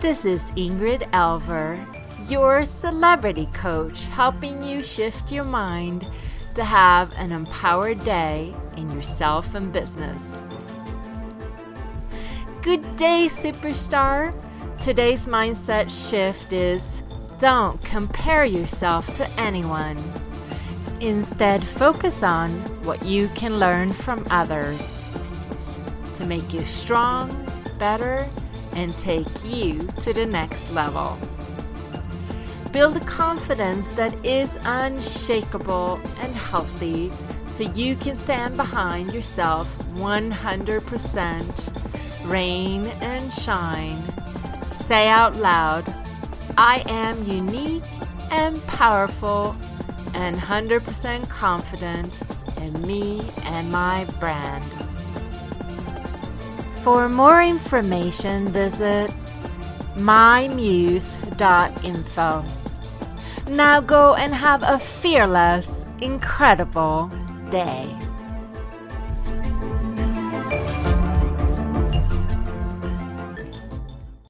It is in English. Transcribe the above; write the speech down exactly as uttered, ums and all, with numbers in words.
This is Ingrid Elver, your celebrity coach, helping you shift your mind to have an empowered day in yourself and business. Good day, superstar. Today's mindset shift is don't compare yourself to anyone. Instead, focus on what you can learn from others to make you strong, better, and take you to the next level. Build a confidence that is unshakable and healthy so you can stand behind yourself one hundred percent, rain and shine. Say out loud, I am unique and powerful and one hundred percent confident in me and my brand. For more information, visit my muse dot info. Now go and have a fearless, incredible day.